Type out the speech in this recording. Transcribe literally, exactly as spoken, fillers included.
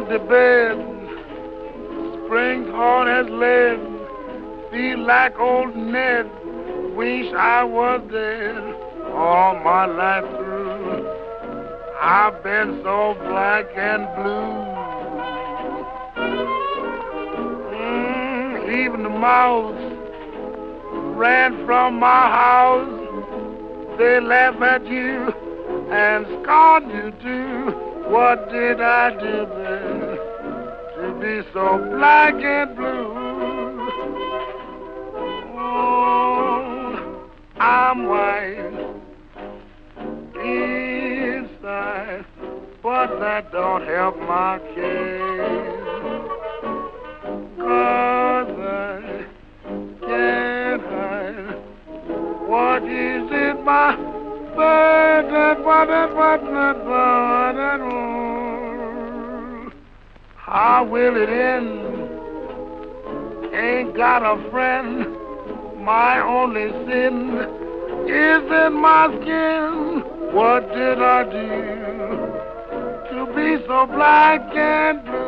empty bed, spring's heart has led, feel like old Ned, wish I was dead all my life through. I've been so black and blue. Mm, even the mouse ran from my house. They laugh at you and scorn you too. What did I do then to be so black and blue? Oh, I'm white inside, but that don't help my case. 'Cause I can't hide. What is it, my bird, that what, that what, that what, that what? How will it end? Ain't got a friend. My only sin is in my skin. What did I do to be so black and blue?